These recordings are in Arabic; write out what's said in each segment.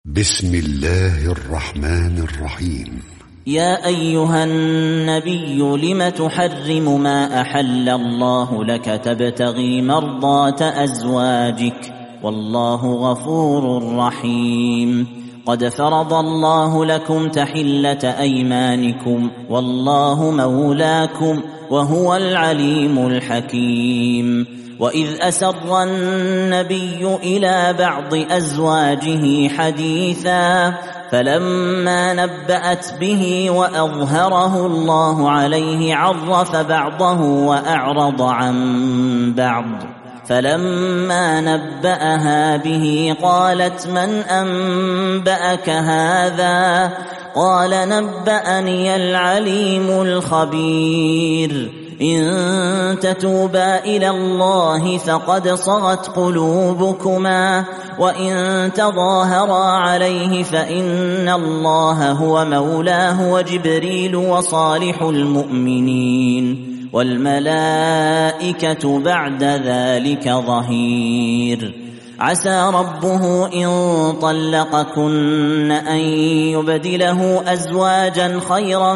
بسم الله الرحمن الرحيم. يا أيها النبي لم تحرم ما أحل الله لك تبتغي مرضات أزواجك والله غفور رحيم. قد فرض الله لكم تحلة أيمانكم والله مولاكم وهو العليم الحكيم. وإذ أسر النبي إلى بعض أزواجه حديثا فلما نبأت به وأظهره الله عليه عرف بعضه وأعرض عن بعض. فلما نبأها به قالت من أنبأك هذا؟ قال نبأني العليم الخبير. إن تتوبا إلى الله فقد صغت قلوبكما وإن تظاهرا عليه فإن الله هو مولاه وجبريل وصالح المؤمنين والملائكة بعد ذلك ظهير. عسى ربه إن طلقكن أن يبدله أزواجا خيرا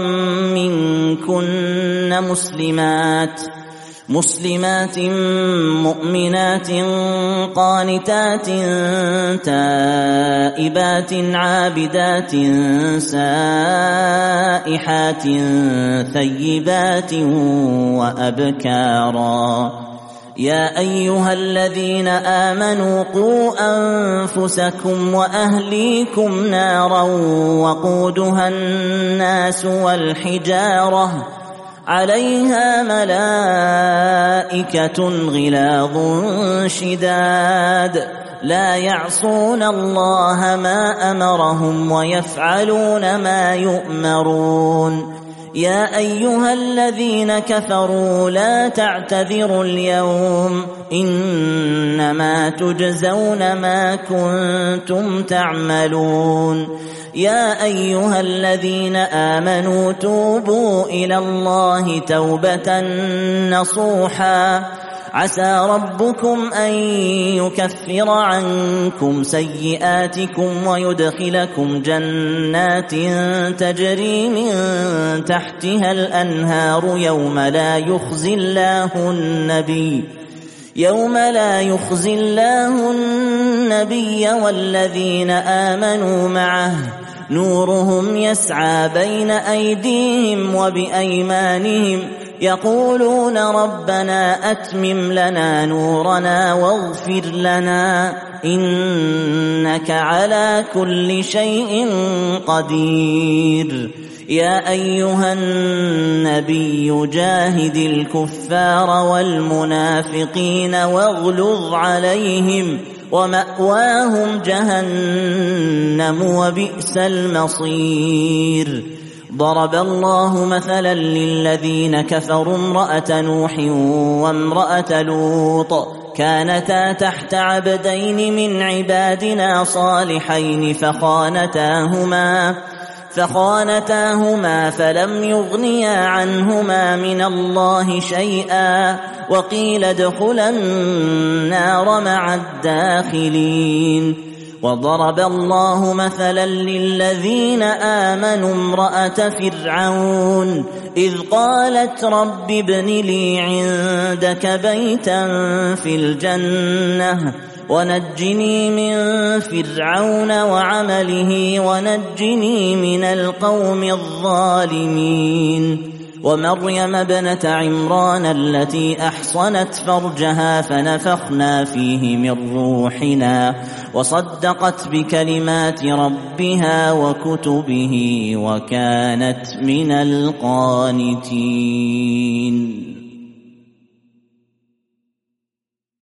منكن مسلمات مؤمنات قانتات تائبات عابدات سائحات ثيبات وأبكارا. يا أيها الذين آمنوا قوا أنفسكم وأهليكم نارا وقودها الناس والحجارة عليها ملائكة غلاظ شداد لا يعصون الله ما أمرهم ويفعلون ما يؤمرون. يا أيها الذين كفروا لا تعتذروا اليوم إنما تجزون ما كنتم تعملون. يا أيها الذين آمنوا توبوا إلى الله توبة نصوحا عسى ربكم أن يكفر عنكم سيئاتكم ويدخلكم جنات تجري من تحتها الأنهار يوم لا يخزي الله النبي والذين آمنوا معه نورهم يسعى بين أيديهم وبأيمانهم يقولون ربنا أتمم لنا نورنا واغفر لنا إنك على كل شيء قدير. يا أيها النبي جاهد الكفار والمنافقين واغلظ عليهم ومأواهم جهنم وبئس المصير. ضرب الله مثلا للذين كفروا امرأة نوح وامرأة لوط كانتا تحت عبدين من عبادنا صالحين فخانتاهما فلم يغنيا عنهما من الله شيئا وقيل ادخلا النار مع الداخلين. وضرب الله مثلا للذين آمنوا امرأة فرعون إذ قالت رب ابن لي عندك بيتا في الجنة ونجني من فرعون وعمله ونجني من القوم الظالمين. ومريم ابنة عمران التي أحصنت فرجها فنفخنا فيه من روحنا وصدقت بكلمات ربها وكتبه وكانت من القانتين.